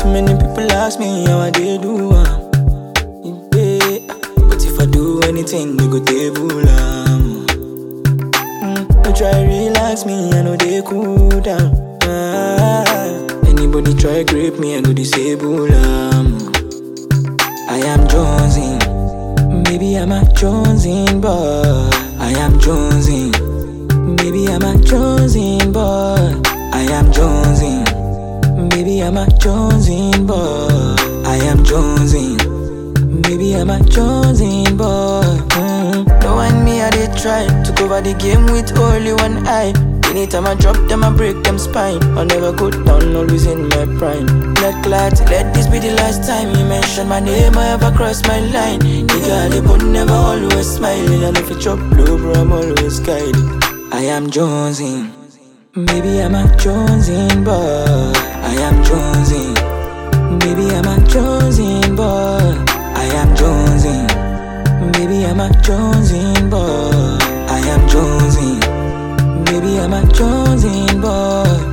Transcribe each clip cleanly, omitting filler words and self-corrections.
Many people ask me how I dey do but if I do anything, they go table no try relax me, I know they cool down. Anybody try grip me, I go disable I am Jonesing, maybe I'm a Jonesing boy. I am Jonesing, maybe I'm a Jonesing boy. I am Jonesing, maybe I'm a Jonesing boy. I am Jonesing, maybe I'm a Jonesing boy. Don't want me, I did try to cover the game with only one eye. Anytime I drop them, I break them spine. I'll never go down, always in my prime. Blood clot, let this be the last time you mention my name, I ever cross my line. Nigga, they but never always smiling. And if you chop low, bro, I'm always guiding. I am Jonesing, maybe I'm a Jonesing boy. I am Jonesing, maybe I'm a Jonesing boy. I am Jonesing, maybe I'm a Jonesing boy. I am Jonesing, maybe I'm a Jonesing boy.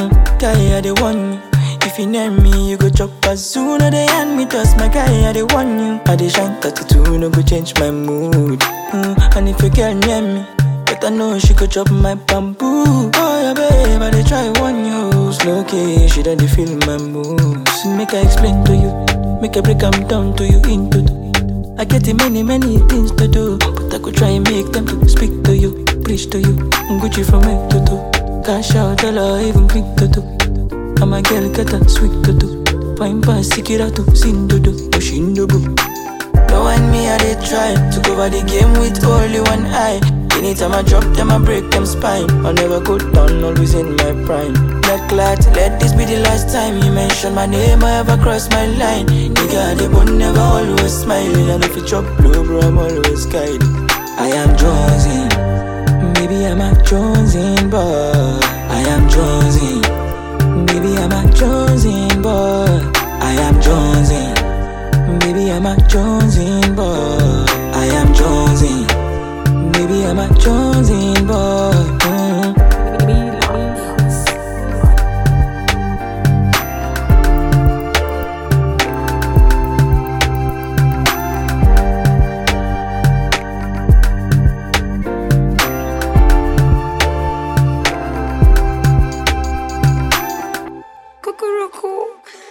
Guy, I the one. If you name me, you go chop as soon as they hand me toss. My guy, I the one you. I the shine 32, no go change my mood. And if you girl near me, better know she go chop my bamboo. Oh yeah, babe, I dey try one you. Slow key, she don't feel my moves. Make I explain to you, make I break them down to you into two. I get many things to do, but I could try and make them to speak to you, preach to you. Gucci from head to toe, cash out, tell her even click to do. I'm a girl, get a sweet to do. Fine pass, sikira to sin to do, Oshindobu. Don't want me, I did try to cover the game with only one eye. Anytime I drop them, I break them spine. I'll never go down, always in my prime. Blood clot, let this be the last time you mention my name, I ever cross my line. Nigga, they but never always smiling. And if you chop low, bro, I'm always guiding. I am Jonesing, maybe I'm a Jonesing boy. I am Jonesing, maybe I'm a Jonesing boy. I am Jonesing, maybe I'm a Jonesing boy. I am Jonesing, maybe I'm a Jonesing boy. Cuckoo.